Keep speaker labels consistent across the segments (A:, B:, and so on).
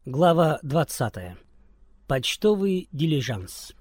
A: Глава 20. Почтовый дилижанс.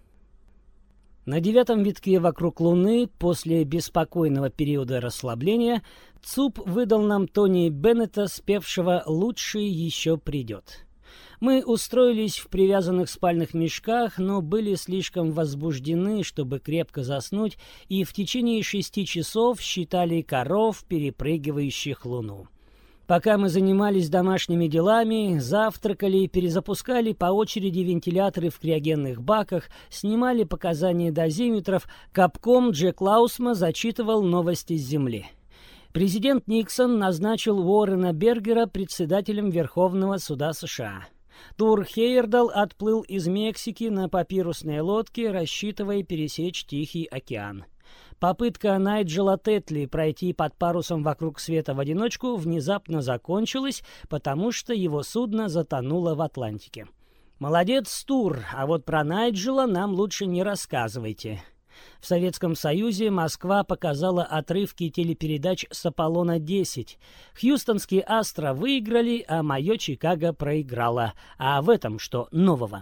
A: На 9-м витке вокруг Луны, после беспокойного периода расслабления, ЦУП выдал нам Тони Беннета, спевшего «Лучший еще придет». Мы устроились в привязанных спальных мешках, но были слишком возбуждены, чтобы крепко заснуть, и в течение 6 часов считали коров, перепрыгивающих Луну. Пока мы занимались домашними делами, завтракали, перезапускали по очереди вентиляторы в криогенных баках, снимали показания дозиметров, капком Джек Лаусма зачитывал новости с Земли. Президент Никсон назначил Уоррена Бергера председателем Верховного суда США. Тур Хейердал отплыл из Мексики на папирусной лодке, рассчитывая пересечь Тихий океан. Попытка Найджела Тетли пройти под парусом вокруг света в одиночку внезапно закончилась, потому что его судно затонуло в Атлантике. Молодец, Тур, а вот про Найджела нам лучше не рассказывайте. В Советском Союзе Москва показала отрывки телепередач с Аполлона-10. Хьюстонские Астро выиграли, а мое Чикаго проиграло. А в этом что нового?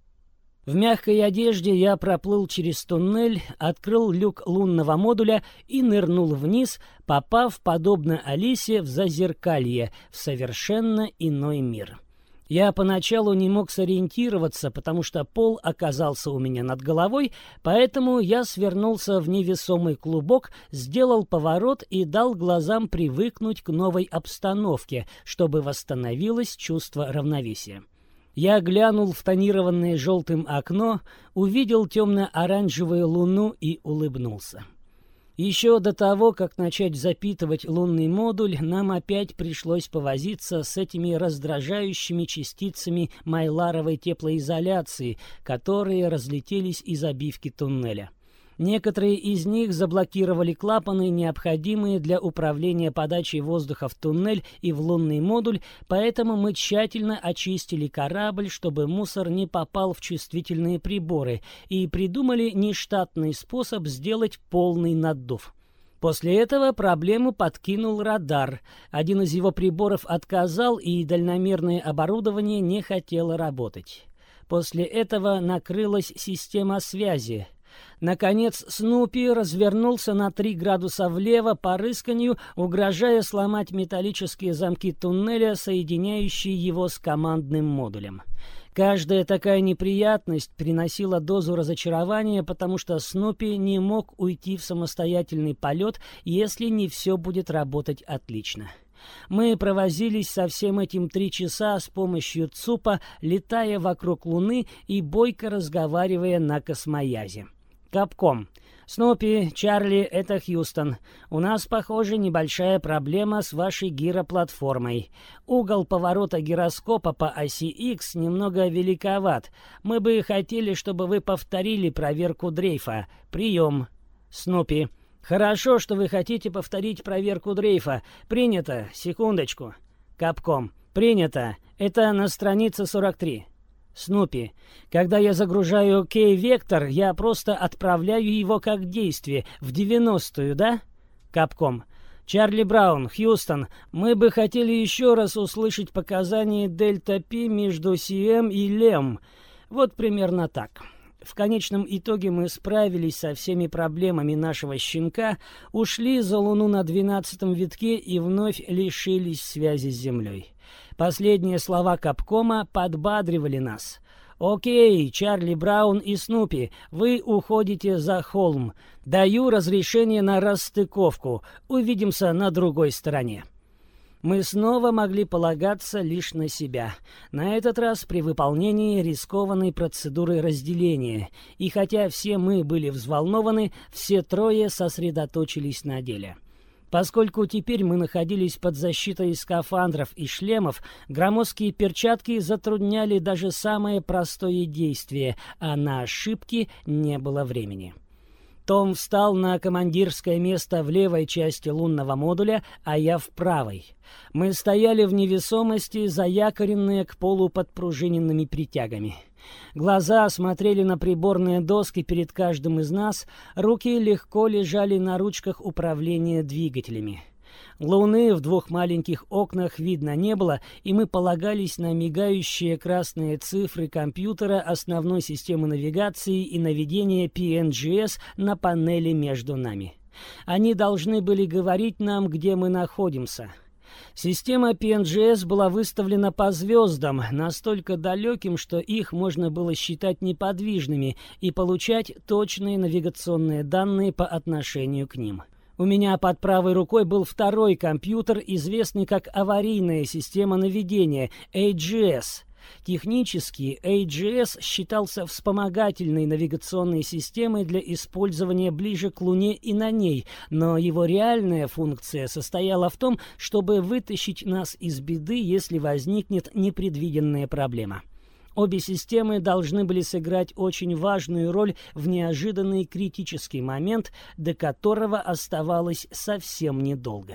A: В мягкой одежде я проплыл через туннель, открыл люк лунного модуля и нырнул вниз, попав, подобно Алисе, в зазеркалье, в совершенно иной мир. Я поначалу не мог сориентироваться, потому что пол оказался у меня над головой, поэтому я свернулся в невесомый клубок, сделал поворот и дал глазам привыкнуть к новой обстановке, чтобы восстановилось чувство равновесия. Я глянул в тонированное желтым окно, увидел темно-оранжевую луну и улыбнулся. Еще до того, как начать запитывать лунный модуль, нам опять пришлось повозиться с этими раздражающими частицами майларовой теплоизоляции, которые разлетелись из обивки туннеля. Некоторые из них заблокировали клапаны, необходимые для управления подачей воздуха в туннель и в лунный модуль, поэтому мы тщательно очистили корабль, чтобы мусор не попал в чувствительные приборы, и придумали нештатный способ сделать полный наддув. После этого проблему подкинул радар. Один из его приборов отказал, и дальномерное оборудование не хотело работать. После этого накрылась система связи. Наконец Снупи развернулся на 3 градуса влево по рысканью, угрожая сломать металлические замки туннеля, соединяющие его с командным модулем. Каждая такая неприятность приносила дозу разочарования, потому что Снупи не мог уйти в самостоятельный полет, если не все будет работать отлично. Мы провозились со всем этим 3 часа с помощью ЦУПа, летая вокруг Луны и бойко разговаривая на космоязе. Капком. «Снупи, Чарли, это Хьюстон. У нас, похоже, небольшая проблема с вашей гироплатформой. Угол поворота гироскопа по оси X немного великоват. Мы бы хотели, чтобы вы повторили проверку дрейфа. Прием. Снупи. Хорошо, что вы хотите повторить проверку дрейфа. Принято. Секундочку. Капком. Принято. Это на странице 43. Снупи. Когда я загружаю K-вектор, я просто отправляю его как действие в 90-ю, да? Капком. Чарли Браун, Хьюстон, мы бы хотели еще раз услышать показания дельта-Пи между CM и LEM. Вот примерно так. В конечном итоге мы справились со всеми проблемами нашего щенка, ушли за Луну на 12-м витке и вновь лишились связи с Землей. Последние слова Капкома подбадривали нас. «Окей, Чарли Браун и Снупи, вы уходите за холм. Даю разрешение на расстыковку. Увидимся на другой стороне». Мы снова могли полагаться лишь на себя, на этот раз при выполнении рискованной процедуры разделения, и хотя все мы были взволнованы, все 3 сосредоточились на деле. Поскольку теперь мы находились под защитой скафандров и шлемов, громоздкие перчатки затрудняли даже самое простое действие, а на ошибки не было времени. Том встал на командирское место в левой части лунного модуля, а я в правой. Мы стояли в невесомости, заякоренные к полу подпружиненными притягами. Глаза смотрели на приборные доски перед каждым из нас, руки легко лежали на ручках управления двигателями. Луны в 2 маленьких окнах видно не было, и мы полагались на мигающие красные цифры компьютера основной системы навигации и наведения PNGS на панели между нами. Они должны были говорить нам, где мы находимся. Система PNGS была выставлена по звездам, настолько далеким, что их можно было считать неподвижными и получать точные навигационные данные по отношению к ним. У меня под правой рукой был второй компьютер, известный как аварийная система наведения AGS. Технически AGS считался вспомогательной навигационной системой для использования ближе к Луне и на ней, но его реальная функция состояла в том, чтобы вытащить нас из беды, если возникнет непредвиденная проблема. Обе системы должны были сыграть очень важную роль в неожиданный критический момент, до которого оставалось совсем недолго.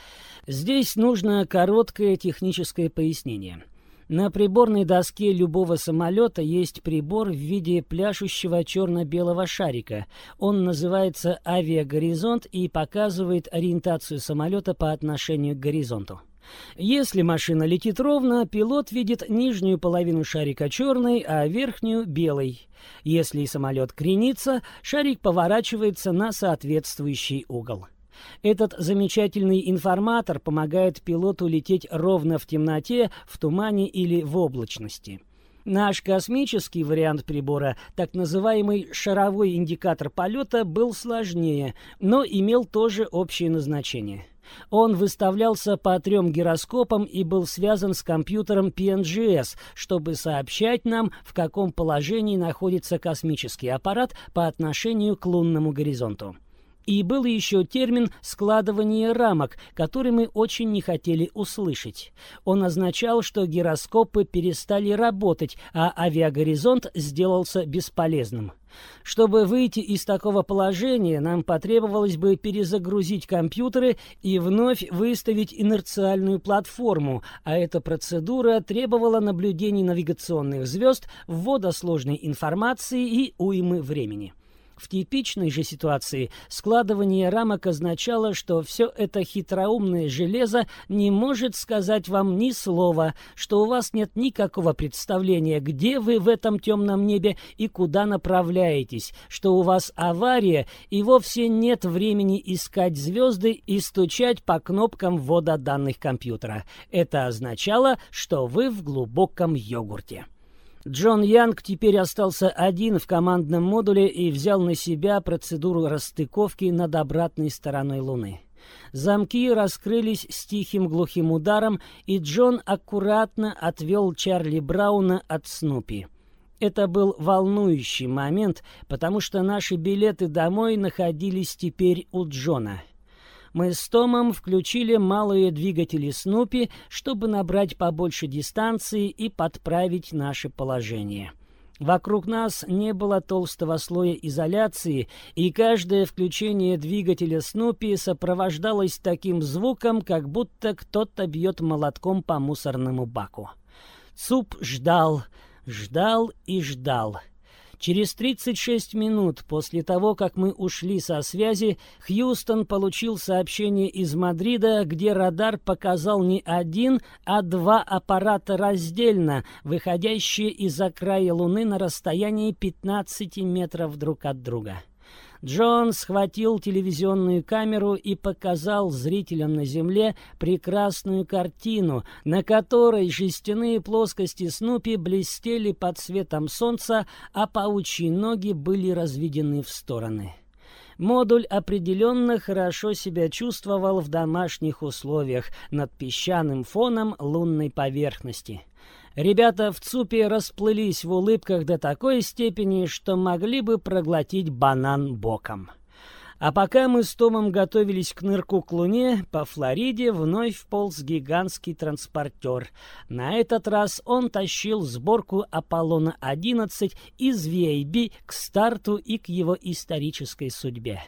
A: Здесь нужно короткое техническое пояснение. На приборной доске любого самолета есть прибор в виде пляшущего черно-белого шарика. Он называется авиагоризонт и показывает ориентацию самолета по отношению к горизонту. Если машина летит ровно, пилот видит нижнюю половину шарика черной, а верхнюю — белой. Если самолет кренится, шарик поворачивается на соответствующий угол. Этот замечательный информатор помогает пилоту лететь ровно в темноте, в тумане или в облачности. Наш космический вариант прибора, так называемый шаровой индикатор полета, был сложнее, но имел тоже общее назначение. Он выставлялся по 3 гироскопам и был связан с компьютером PNGS, чтобы сообщать нам, в каком положении находится космический аппарат по отношению к лунному горизонту. И был еще термин «складывание рамок», который мы очень не хотели услышать. Он означал, что гироскопы перестали работать, а авиагоризонт сделался бесполезным. Чтобы выйти из такого положения, нам потребовалось бы перезагрузить компьютеры и вновь выставить инерциальную платформу, а эта процедура требовала наблюдений навигационных звезд, ввода сложной информации и уймы времени. В типичной же ситуации складывание рамок означало, что все это хитроумное железо не может сказать вам ни слова, что у вас нет никакого представления, где вы в этом темном небе и куда направляетесь, что у вас авария и вовсе нет времени искать звезды и стучать по кнопкам ввода данных компьютера. Это означало, что вы в глубоком йогурте. Джон Янг теперь остался один в командном модуле и взял на себя процедуру расстыковки над обратной стороной Луны. Замки раскрылись с тихим глухим ударом, и Джон аккуратно отвел Чарли Брауна от Снупи. Это был волнующий момент, потому что наши билеты домой находились теперь у Джона. Мы с Томом включили малые двигатели Снупи, чтобы набрать побольше дистанции и подправить наше положение. Вокруг нас не было толстого слоя изоляции, и каждое включение двигателя Снупи сопровождалось таким звуком, как будто кто-то бьет молотком по мусорному баку. ЦУП ждал, ждал и ждал. Через 36 минут после того, как мы ушли со связи, Хьюстон получил сообщение из Мадрида, где радар показал не 1, а 2 аппарата раздельно, выходящие из-за края Луны на расстоянии 15 метров друг от друга. Джон схватил телевизионную камеру и показал зрителям на Земле прекрасную картину, на которой жестяные плоскости Снупи блестели под светом солнца, а паучьи ноги были разведены в стороны. Модуль определенно хорошо себя чувствовал в домашних условиях над песчаным фоном лунной поверхности. Ребята в ЦУПе расплылись в улыбках до такой степени, что могли бы проглотить банан боком. А пока мы с Томом готовились к нырку к Луне, по Флориде вновь вполз гигантский транспортер. На этот раз он тащил сборку Аполлона-11 из VAB к старту и к его исторической судьбе.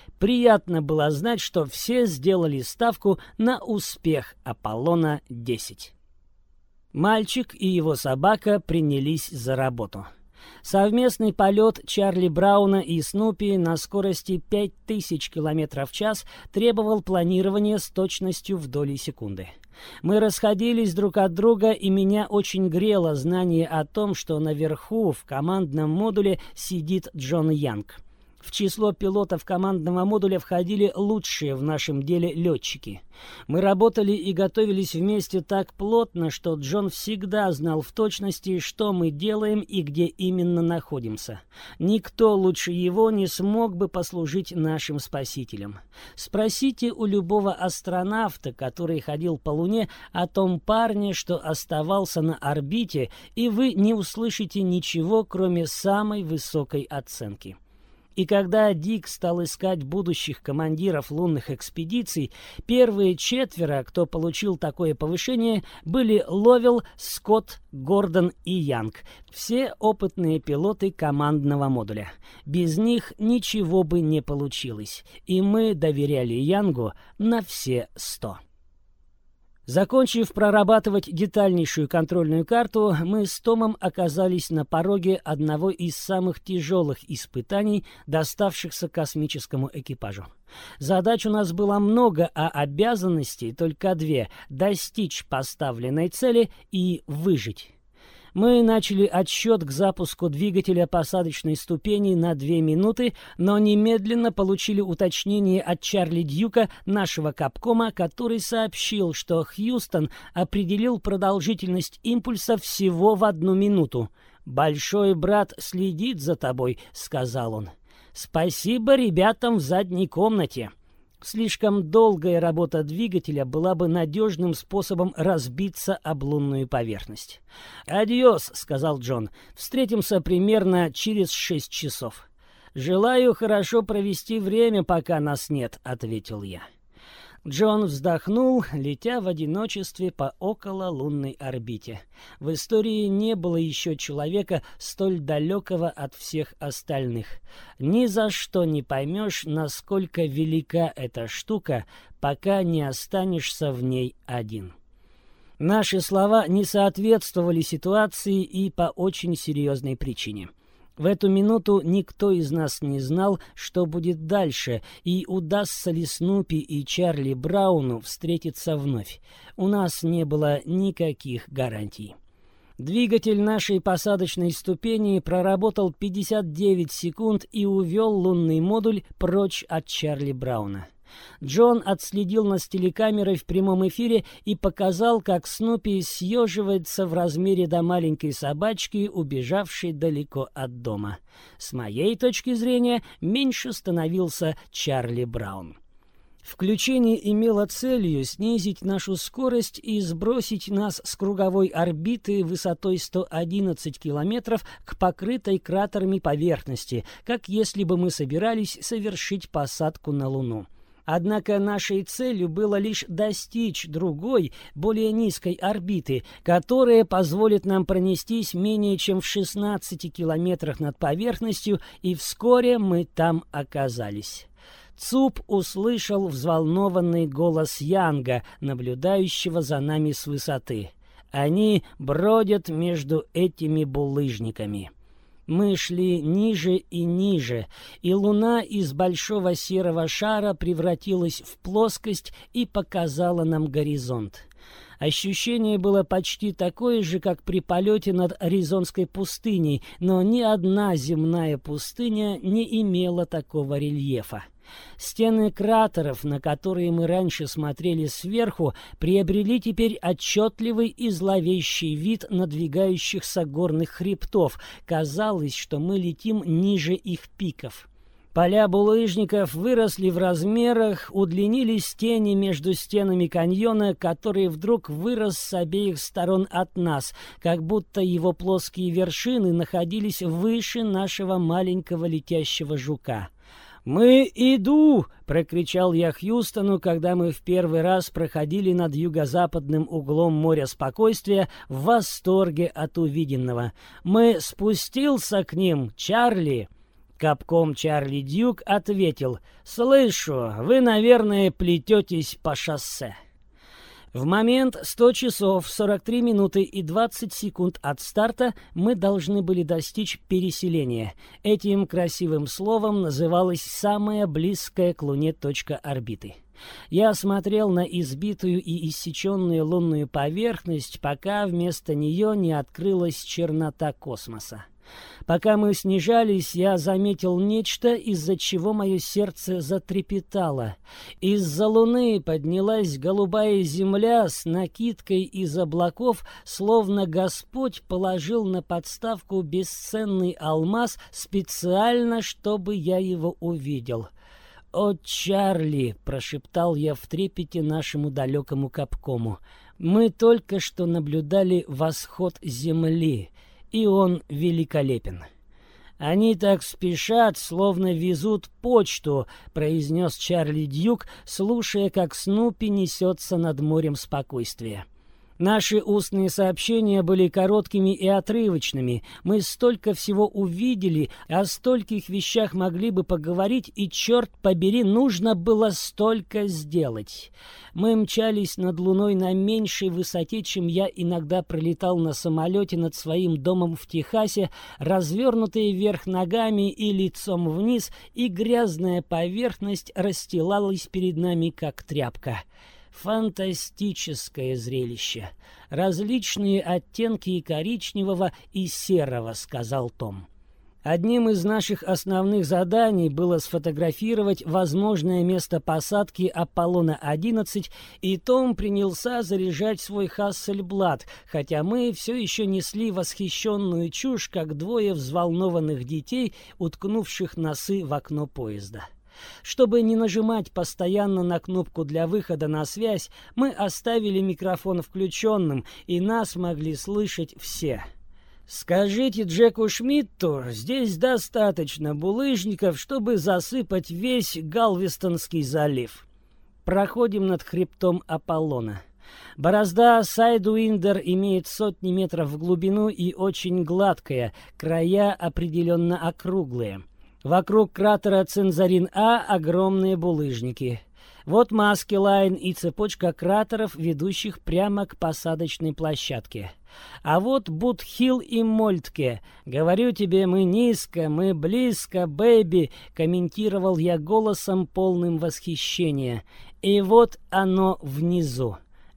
A: Приятно было знать, что все сделали ставку на успех Аполлона-10. Мальчик и его собака принялись за работу. Совместный полет Чарли Брауна и Снупи на скорости 5000 км в час требовал планирования с точностью в доли секунды. Мы расходились друг от друга, и меня очень грело знание о том, что наверху в командном модуле сидит Джон Янг. В число пилотов командного модуля входили лучшие в нашем деле летчики. Мы работали и готовились вместе так плотно, что Джон всегда знал в точности, что мы делаем и где именно находимся. Никто лучше его не смог бы послужить нашим спасителем. Спросите у любого астронавта, который ходил по Луне, о том парне, что оставался на орбите, и вы не услышите ничего, кроме самой высокой оценки. И когда Дик стал искать будущих командиров лунных экспедиций, первые 4, кто получил такое повышение, были Ловел, Скотт, Гордон и Янг. Все опытные пилоты командного модуля. Без них ничего бы не получилось, и мы доверяли Янгу на все 100. Закончив прорабатывать детальнейшую контрольную карту, мы с Томом оказались на пороге одного из самых тяжелых испытаний, доставшихся космическому экипажу. Задач у нас было много, а обязанностей только 2 — достичь поставленной цели и выжить. Мы начали отсчет к запуску двигателя посадочной ступени на 2 минуты, но немедленно получили уточнение от Чарли Дьюка, нашего капкома, который сообщил, что Хьюстон определил продолжительность импульса всего в 1 минуту. «Большой брат следит за тобой», — сказал он. «Спасибо ребятам в задней комнате». Слишком долгая работа двигателя была бы надежным способом разбиться об лунную поверхность. «Адьос», — сказал Джон. «Встретимся примерно через 6 часов». «Желаю хорошо провести время, пока нас нет», — ответил я. Джон вздохнул, летя в одиночестве по окололунной орбите. В истории не было еще человека, столь далекого от всех остальных. Ни за что не поймешь, насколько велика эта штука, пока не останешься в ней один. Наши слова не соответствовали ситуации и по очень серьезной причине. В эту минуту никто из нас не знал, что будет дальше, и удастся ли Снупи и Чарли Брауну встретиться вновь. У нас не было никаких гарантий. Двигатель нашей посадочной ступени проработал 59 секунд и увел лунный модуль прочь от Чарли Брауна. Джон отследил нас телекамерой в прямом эфире и показал, как Снупи съеживается в размере до маленькой собачки, убежавшей далеко от дома. С моей точки зрения, меньше становился Чарли Браун. Включение имело целью снизить нашу скорость и сбросить нас с круговой орбиты высотой 111 километров к покрытой кратерами поверхности, как если бы мы собирались совершить посадку на Луну. Однако нашей целью было лишь достичь другой, более низкой орбиты, которая позволит нам пронестись менее чем в 16 километрах над поверхностью, и вскоре мы там оказались. Цуп услышал взволнованный голос Янга, наблюдающего за нами с высоты. Они бродят между этими булыжниками. Мы шли ниже и ниже, и Луна из большого серого шара превратилась в плоскость и показала нам горизонт. Ощущение было почти такое же, как при полете над Аризонской пустыней, но ни одна земная пустыня не имела такого рельефа. Стены кратеров, на которые мы раньше смотрели сверху, приобрели теперь отчетливый и зловещий вид надвигающихся горных хребтов. Казалось, что мы летим ниже их пиков. Поля булыжников выросли в размерах, удлинились тени между стенами каньона, который вдруг вырос с обеих сторон от нас, как будто его плоские вершины находились выше нашего маленького летящего жука. «Мы иду!» — прокричал я Хьюстону, когда мы в первый раз проходили над юго-западным углом моря спокойствия в восторге от увиденного. «Мы спустился к ним, Чарли!» Капком Чарли Дьюк ответил: «Слышу, вы, наверное, плететесь по шоссе». В момент 100 часов 43 минуты и 20 секунд от старта мы должны были достичь переселения. Этим красивым словом называлась самая близкая к Луне точка орбиты. Я смотрел на избитую и иссеченную лунную поверхность, пока вместо нее не открылась чернота космоса. Пока мы снижались, я заметил нечто, из-за чего мое сердце затрепетало. Из-за Луны поднялась голубая земля с накидкой из облаков, словно Господь положил на подставку бесценный алмаз специально, чтобы я его увидел. «О, Чарли!» — прошептал я в трепете нашему далекому Капкому. «Мы только что наблюдали восход Земли, и он великолепен». «Они так спешат, словно везут почту», — произнес Чарли Дьюк, слушая, как Снупи несется над морем спокойствия. Наши устные сообщения были короткими и отрывочными. Мы столько всего увидели, о стольких вещах могли бы поговорить, и, черт побери, нужно было столько сделать. Мы мчались над Луной на меньшей высоте, чем я иногда пролетал на самолете над своим домом в Техасе, развернутые вверх ногами и лицом вниз, и грязная поверхность расстилалась перед нами, как тряпка. Фантастическое зрелище. Различные оттенки коричневого и серого, сказал Том. Одним из наших основных заданий было сфотографировать возможное место посадки Аполлона-11, и Том принялся заряжать свой Хассельблад, хотя мы все еще несли восхищенную чушь, как двое взволнованных детей, уткнувших носы в окно поезда. Чтобы не нажимать постоянно на кнопку для выхода на связь, мы оставили микрофон включенным, и нас могли слышать все. «Скажите Джеку Шмидту, здесь достаточно булыжников, чтобы засыпать весь Галвестонский залив. Проходим над хребтом Аполлона. Борозда Сайдуиндер имеет сотни метров в глубину и очень гладкая, края определенно округлые. Вокруг кратера Цензарин-А огромные булыжники. Вот Маскелайн и цепочка кратеров, ведущих прямо к посадочной площадке. А вот Бут-Хилл и Мольтке. Говорю тебе, мы низко, мы близко, бэйби, комментировал я голосом, полным восхищения. И вот оно внизу.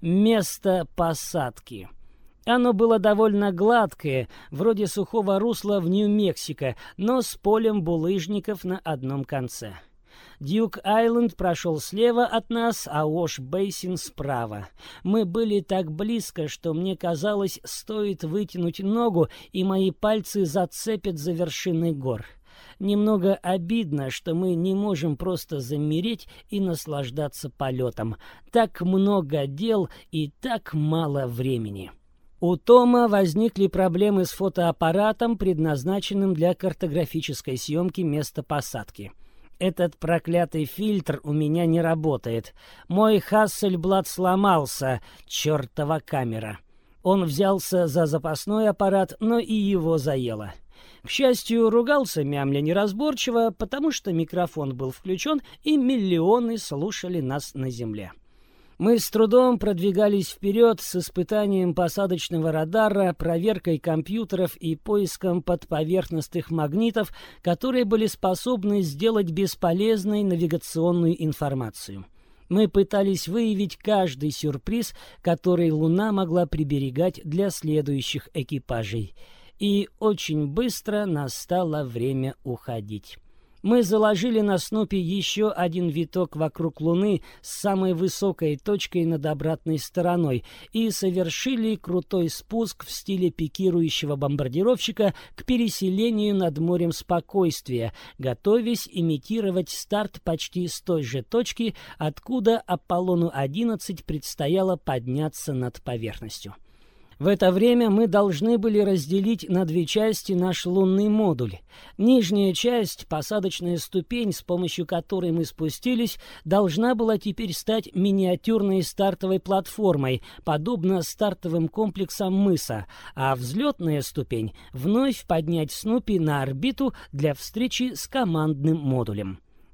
A: Место посадки. Оно было довольно гладкое, вроде сухого русла в Нью-Мексико, но с полем булыжников на одном конце. Дьюк-Айленд прошел слева от нас, а Уош-Бейсин справа. Мы были так близко, что мне казалось, стоит вытянуть ногу, и мои пальцы зацепят за вершины гор. Немного обидно, что мы не можем просто замереть и наслаждаться полетом. Так много дел и так мало времени. У Тома возникли проблемы с фотоаппаратом, предназначенным для картографической съемки места посадки. Этот проклятый фильтр у меня не работает. Мой Хассельблад сломался, чертова камера. Он взялся за запасной аппарат, но и его заело. К счастью, ругался мямля неразборчиво, потому что микрофон был включен, и миллионы слушали нас на земле. Мы с трудом продвигались вперед с испытанием посадочного радара, проверкой компьютеров и поиском подповерхностных магнитов, которые были способны сделать бесполезной навигационную информацию. Мы пытались выявить каждый сюрприз, который Луна могла приберегать для следующих экипажей. И очень быстро настало время уходить. Мы заложили на Снупи еще один виток вокруг Луны с самой высокой точкой над обратной стороной и совершили крутой спуск в стиле пикирующего бомбардировщика к переселению над морем спокойствия, готовясь имитировать старт почти с той же точки, откуда Аполлону-11 предстояло подняться над поверхностью. В это время мы должны были разделить на две части наш лунный модуль. Нижняя часть, посадочная ступень, с помощью которой мы спустились, должна была теперь стать миниатюрной стартовой платформой, подобно стартовым комплексам мыса, а взлетная ступень — вновь поднять Снупи на орбиту для встречи с командным модулем.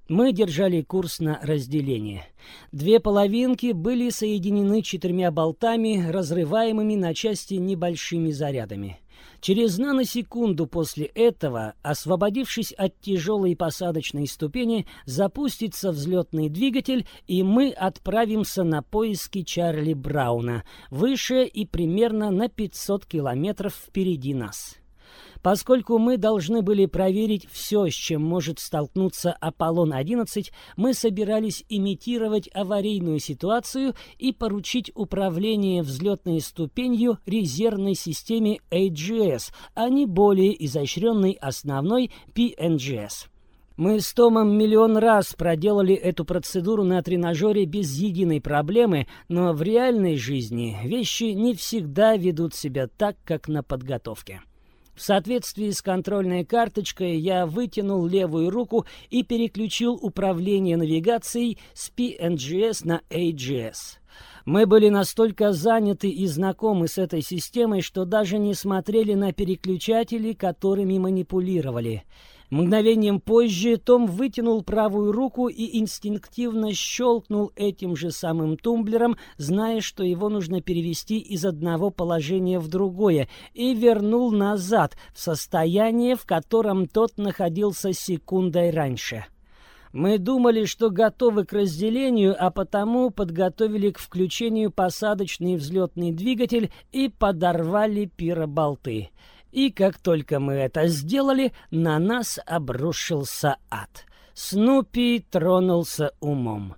A: Мы держали курс на разделение. 2 половинки были соединены 4 болтами, разрываемыми на части небольшими зарядами. Через наносекунду после этого, освободившись от тяжелой посадочной ступени, запустится взлетный двигатель, и мы отправимся на поиски Чарли Брауна, выше и примерно на 500 километров впереди нас. Поскольку мы должны были проверить все, с чем может столкнуться Аполлон-11, мы собирались имитировать аварийную ситуацию и поручить управление взлетной ступенью резервной системе AGS, а не более изощренной основной PNGS. Мы с Томом миллион раз проделали эту процедуру на тренажере без единой проблемы, но в реальной жизни вещи не всегда ведут себя так, как на подготовке. В соответствии с контрольной карточкой я вытянул левую руку и переключил управление навигацией с PNGS на AGS. Мы были настолько заняты и знакомы с этой системой, что даже не смотрели на переключатели, которыми манипулировали. Мгновением позже Том вытянул правую руку и инстинктивно щелкнул этим же самым тумблером, зная, что его нужно перевести из одного положения в другое, и вернул назад, в состояние, в котором тот находился секундой раньше. Мы думали, что готовы к разделению, а потому подготовили к включению посадочный взлетный двигатель и подорвали пироболты. И как только мы это сделали, на нас обрушился ад. Снупи тронулся умом.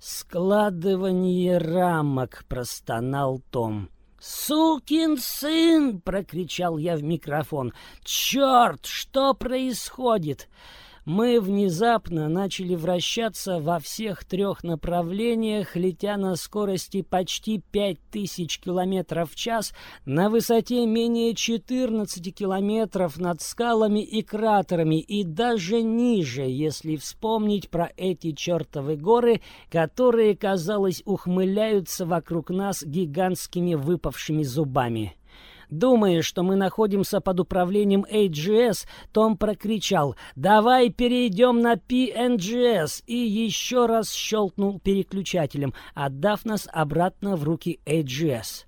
A: «Складывание рамок», — простонал Том. «Сукин сын!» — прокричал я в микрофон. «Черт, что происходит?» Мы внезапно начали вращаться во всех 3 направлениях, летя на скорости почти 5000 км в час, на высоте менее 14 километров над скалами и кратерами, и даже ниже, если вспомнить про эти чертовы горы, которые, казалось, ухмыляются вокруг нас гигантскими выпавшими зубами. Думая, что мы находимся под управлением AGS, Том прокричал «Давай перейдем на PNGS!» и еще раз щелкнул переключателем, отдав нас обратно в руки AGS.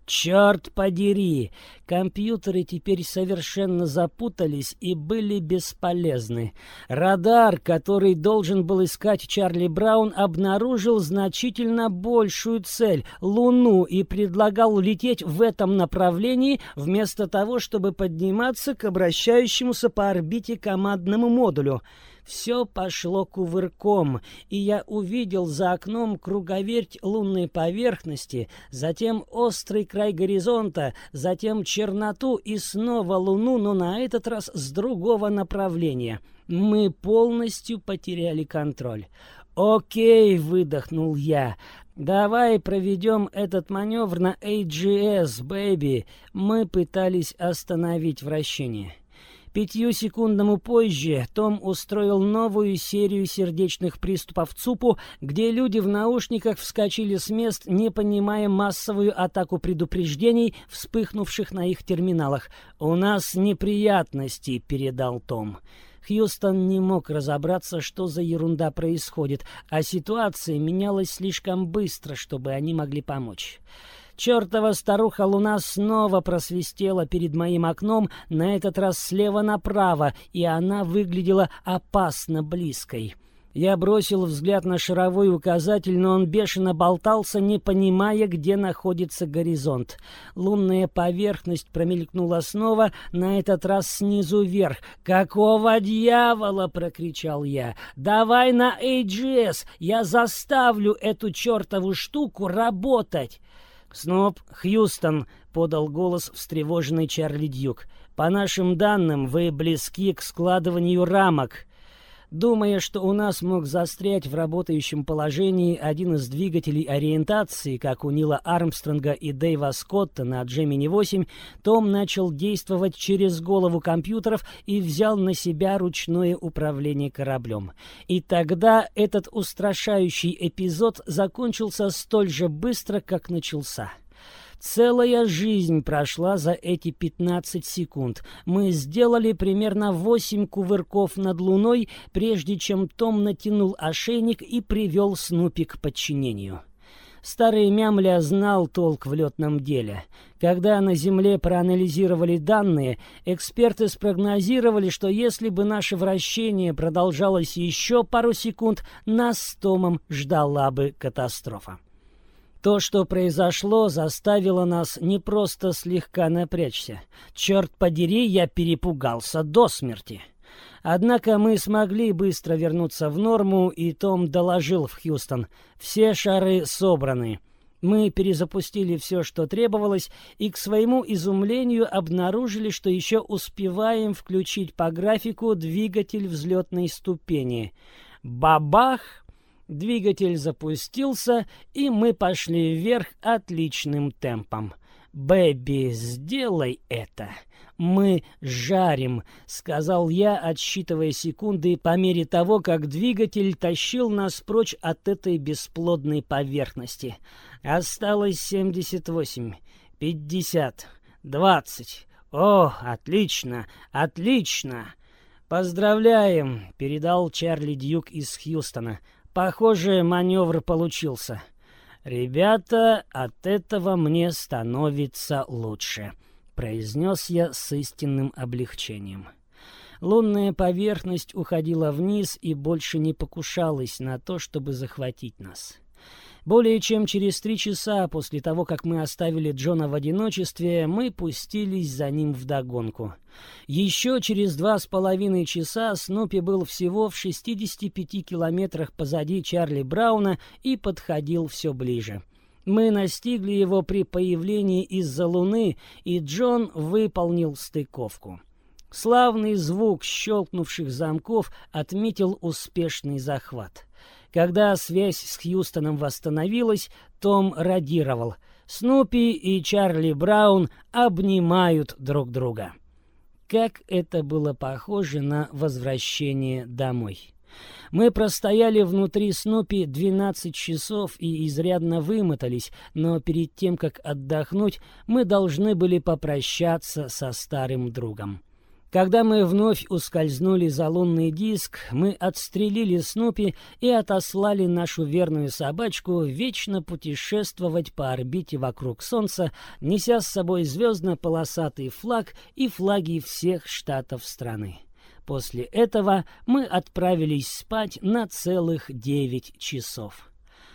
A: Черт подери! Компьютеры теперь совершенно запутались и были бесполезны. Радар, который должен был искать Чарли Браун, обнаружил значительно большую цель — Луну, и предлагал лететь в этом направлении вместо того, чтобы подниматься к обращающемуся по орбите командному модулю. Все пошло кувырком, и я увидел за окном круговерть лунной поверхности, затем острый край горизонта, затем черноту и снова Луну, но на этот раз с другого направления. Мы полностью потеряли контроль. «Окей», — выдохнул я, — «давай проведем этот маневр на AGS, бэйби». Мы пытались остановить вращение. 5 секундами позже Том устроил новую серию сердечных приступов ЦУПу, где люди в наушниках вскочили с мест, не понимая массовую атаку предупреждений, вспыхнувших на их терминалах. «У нас неприятности», — передал Том. Хьюстон не мог разобраться, что за ерунда происходит, а ситуация менялась слишком быстро, чтобы они могли помочь. Чертова старуха-луна снова просвистела перед моим окном, на этот раз слева направо, и она выглядела опасно близкой. Я бросил взгляд на шаровой указатель, но он бешено болтался, не понимая, где находится горизонт. Лунная поверхность промелькнула снова, на этот раз снизу вверх. «Какого дьявола?» — прокричал я. «Давай на AGS! Я заставлю эту чертову штуку работать!» «Снуп, Хьюстон», — подал голос встревоженный Чарли Дьюк. «По нашим данным, вы близки к складыванию рамок». Думая, что у нас мог застрять в работающем положении один из двигателей ориентации, как у Нила Армстронга и Дэйва Скотта на Gemini-8, Том начал действовать через голову компьютеров и взял на себя ручное управление кораблем. И тогда этот устрашающий эпизод закончился столь же быстро, как начался. Целая жизнь прошла за эти 15 секунд. Мы сделали примерно 8 кувырков над Луной, прежде чем Том натянул ошейник и привел Снупи к подчинению. Старый Мямля знал толк в летном деле. Когда на Земле проанализировали данные, эксперты спрогнозировали, что если бы наше вращение продолжалось еще пару секунд, нас с Томом ждала бы катастрофа. То, что произошло, заставило нас не просто слегка напрячься. Черт подери, я перепугался до смерти. Однако мы смогли быстро вернуться в норму, и Том доложил в Хьюстон: все шары собраны. Мы перезапустили все, что требовалось, и к своему изумлению обнаружили, что еще успеваем включить по графику двигатель взлетной ступени. Бабах! Двигатель запустился, и мы пошли вверх отличным темпом. «Бэби, сделай это! Мы жарим!» — сказал я, отсчитывая секунды по мере того, как двигатель тащил нас прочь от этой бесплодной поверхности. Осталось 78, 50, 20. «О, отлично! Отлично!» «Поздравляем!» — передал Чарли Дьюк из Хьюстона. «Похоже, маневр получился. Ребята, от этого мне становится лучше», — произнес я с истинным облегчением. Лунная поверхность уходила вниз и больше не покушалась на то, чтобы захватить нас. Более чем через 3 часа после того, как мы оставили Джона в одиночестве, мы пустились за ним вдогонку. Еще через 2,5 часа Снупи был всего в 65 километрах позади Чарли Брауна и подходил все ближе. Мы настигли его при появлении из-за Луны, и Джон выполнил стыковку. Славный звук щелкнувших замков отметил успешный захват. Когда связь с Хьюстоном восстановилась, Том радировал: «Снупи и Чарли Браун обнимают друг друга». Как это было похоже на возвращение домой. Мы простояли внутри Снупи 12 часов и изрядно вымотались, но перед тем, как отдохнуть, мы должны были попрощаться со старым другом. Когда мы вновь ускользнули за лунный диск, мы отстрелили Снупи и отослали нашу верную собачку вечно путешествовать по орбите вокруг Солнца, неся с собой звездно-полосатый флаг и флаги всех штатов страны. После этого мы отправились спать на целых 9 часов.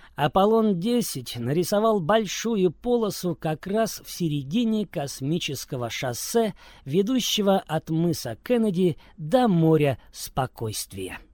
A: Аполлон-10 нарисовал большую полосу как раз в середине космического шоссе, ведущего от мыса Кеннеди до моря Спокойствия.